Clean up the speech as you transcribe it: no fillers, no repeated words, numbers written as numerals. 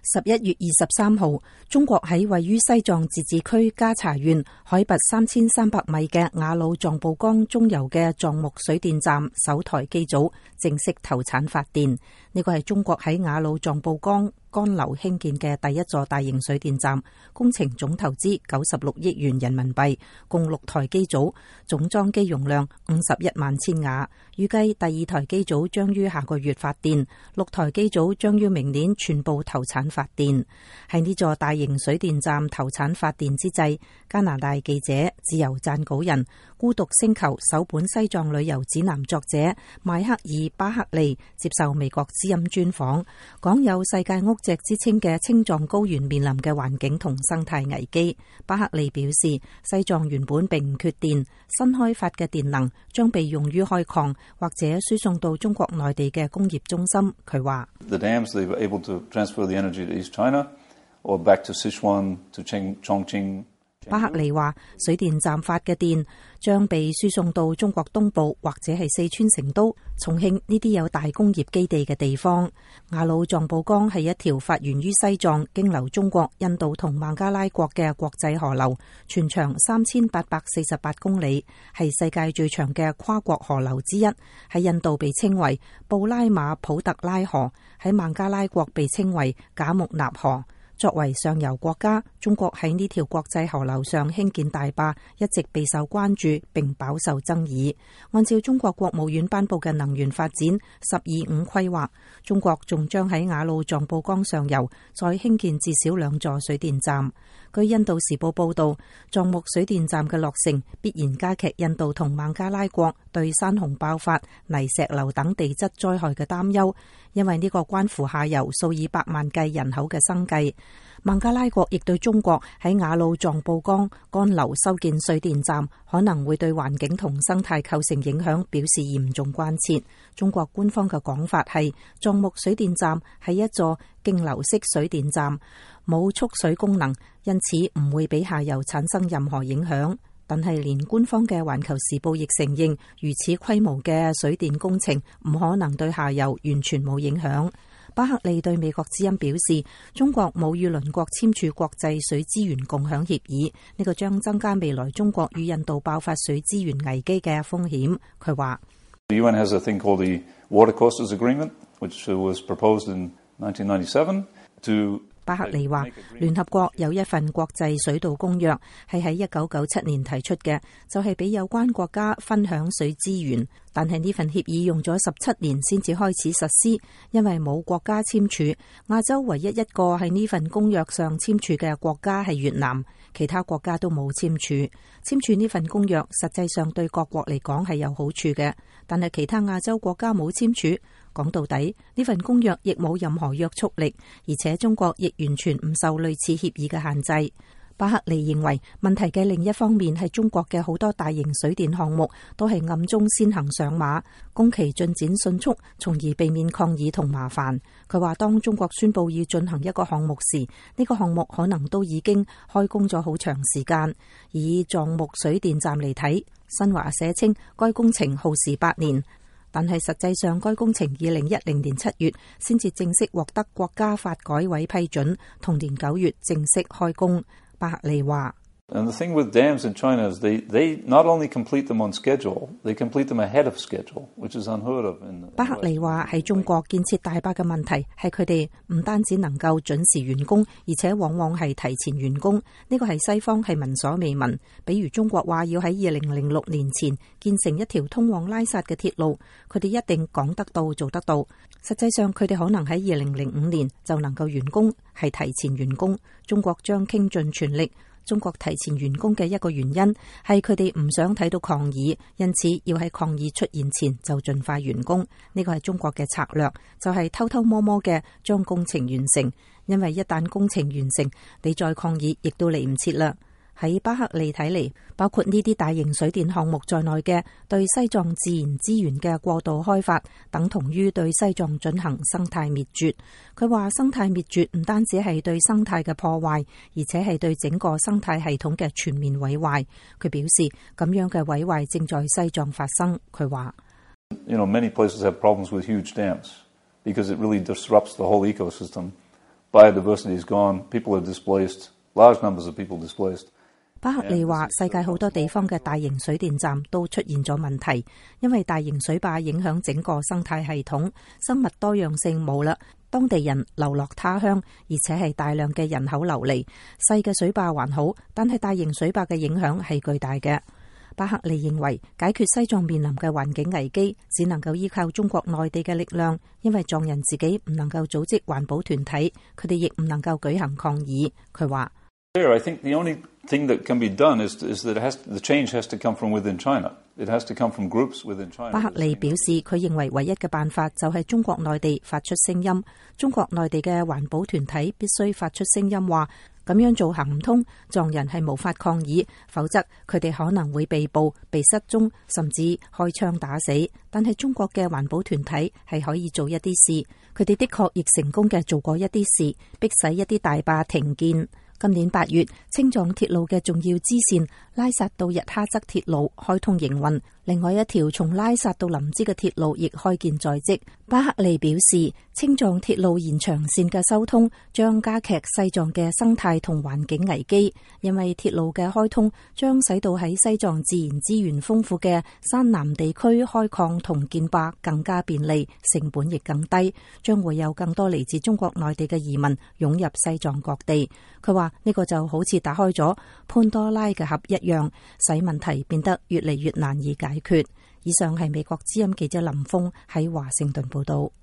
11月23號，中國喺位於西藏自治區加查縣海拔3300米嘅雅魯藏布江中游嘅藏木水電站首台機組正式投產發電。呢個係中國喺雅魯藏布江乾流興建嘅第一座大型水電站，工程總投資96億元人民幣，共6台機組，總裝機容量51萬千瓦。預計第二台機組將於下個月發電，6台機組將於明年全部投產發電。喺呢座大型水電站投產發電之際，加拿大記者、自由撰稿人、孤獨星球首本西藏旅遊指南作者邁克爾巴克利接受美國之音專訪，講有世界屋脊之稱嘅青藏高原面臨嘅環境同生態危機。巴克利表示，西藏原本並唔缺電，新開發嘅電能將被用於開礦或者輸送到中國內地嘅工業中心。佢話 ：The dams they were able to transfer the energy to East China or back to Sichuan to Chongqing。 巴克利話，水電站發嘅電將被輸送到中國東部或者係四川成都、重慶呢啲有大工業基地嘅地方。雅魯藏布江係一條發源於西藏、經流中國、印度同孟加拉國嘅國際河流，全長3848公里，係世界最長嘅跨國河流之一。喺印度被稱為布拉馬普特拉河，喺孟加拉國被稱為賈木納河。作為上游國家，中國喺呢條國際河流上興建大壩一直備受關注並飽受爭議。按照中國國務院頒布嘅能源發展"十二五"規劃，中國仲將喺雅魯藏布江上游再興建至少2座水電站。據印度時報報道，藏木水電站嘅落成必然加劇印度同孟加拉國對山洪爆發、泥石流等地質災害嘅擔憂，因為呢個關乎下游數以百萬計人口嘅生計。孟加拉國亦對中國喺雅魯藏布江乾流修建水電站可能會對環境同生態構成影響表示嚴重關切。中國官方嘅講法係，藏木水電站係一座徑流式水電站，冇蓄水功能，因此唔會俾下游產生任何影響。但係連官方嘅環球時報亦承認，如此規模嘅水電工程唔可能對下游完全冇影響。巴克利對美國之音表示，中國冇與鄰國簽署國際水資源共享協議，呢個將增加未來中國與印度爆發水資源危機嘅風險。佢話 ：The UN has a thing called the Water Courses Agreement, which was proposed in 1997 to。 巴克利話，聯合國有一份國際水道公約，係喺1997年提出嘅，就係俾有關國家分享水資源。但係呢份協議用咗17年先至開始實施，因為冇國家簽署。亞洲唯一一個喺呢份公約上簽署嘅國家係越南，其他國家都冇簽署。簽署呢份公約實際上對各國嚟講係有好處嘅，但係其他亞洲國家冇簽署。講到底，呢份公約亦冇任何約束力，而且中國亦完全唔受類似協議嘅限制。巴克利認為，問題嘅另一方面係中國嘅好多大型水電項目都係暗中先行上馬，工期進展迅速，從而避免抗議同麻煩。佢話，當中國宣布要進行一個項目時，呢個項目可能都已經開工咗好長時間。以藏木水電站嚟睇，新華社稱該工程耗時8年。但係實際上，該工程2010年7月先至正式獲得國家發改委批准，同年9月正式開工。巴克利話 ：And the thing with dams in China is they not only complete them on schedule, they complete them ahead of schedule, which is unheard of. 巴克利話喺中國建設大壩嘅問題係佢哋唔單止能夠準時完工，而且往往係提前完工。呢個係西方係聞所未聞。比如中國話要喺2006年前建成一條通往拉薩嘅鐵路，佢哋一定講得到做得到。實際上佢哋可能喺2005年就能夠完工，係提前完工。中國將傾盡全力。中國提前完工嘅一個原因係佢哋唔想睇到抗議，因此要喺抗議出現前就盡快完工。呢個係中國嘅策略，就係偷偷摸摸嘅將工程完成，因為一旦工程完成，你再抗議亦都嚟唔切啦。喺巴克利睇嚟，包括呢啲大型水電項目在內嘅對西藏自然資源嘅過度開發，等同於對西藏進行生態滅絕。佢話生態滅絕唔單止係對生態嘅破壞，而且係對整個生態系統嘅全面毀壞。佢表示咁樣嘅毀壞正在西藏發生。佢話 ：Many places have problems with huge dams because it really disrupts the whole ecosystem. biodiversity is gone, people are displaced, large numbers of people displaced. 巴克利話：世界好多地方嘅大型水電站都出現咗問題，因為大型水壩影響整個生態系統，生物多樣性冇啦，當地人流落他鄉，而且係大量嘅人口流離。細嘅水壩還好，但係大型水壩嘅影響係巨大嘅。巴克利認為解決西藏面臨嘅環境危機，只能夠依靠中國內地嘅力量，因為藏人自己唔能夠組織環保團體，佢哋亦唔能夠舉行抗議。佢話 I think the only thing that can be done is that the change has to come from within China. It has to come from groups within China. 巴克利表示，佢認為唯一嘅辦法就係中國內地發出聲音，中國內地嘅環保團體必須發出聲音話，咁樣做行唔通，藏人係無法抗議，否則佢哋可能會被捕、被失蹤，甚至開槍打死。但係中國嘅環保團體係可以做一啲事，佢哋的確亦成功嘅做過一啲事，迫使一啲大壩停建。今年8月，青藏鐵路嘅重要支線拉薩到日哈則鐵路開通營運，另外一條從拉薩到林芝嘅鐵路亦開建在即。巴克利表示，青藏鐵路延長線嘅修通將加劇西藏嘅生態同環境危機，因為鐵路嘅開通將使到喺西藏自然資源豐富嘅山南地區開礦同建壩更加便利，成本亦更低，將會有更多嚟自中國內地嘅移民湧入西藏各地。佢話呢個就好似打開咗潘多拉嘅盒一樣，使問題變得越嚟越難以解決。以上係美國之音記者林峰喺華盛頓報道。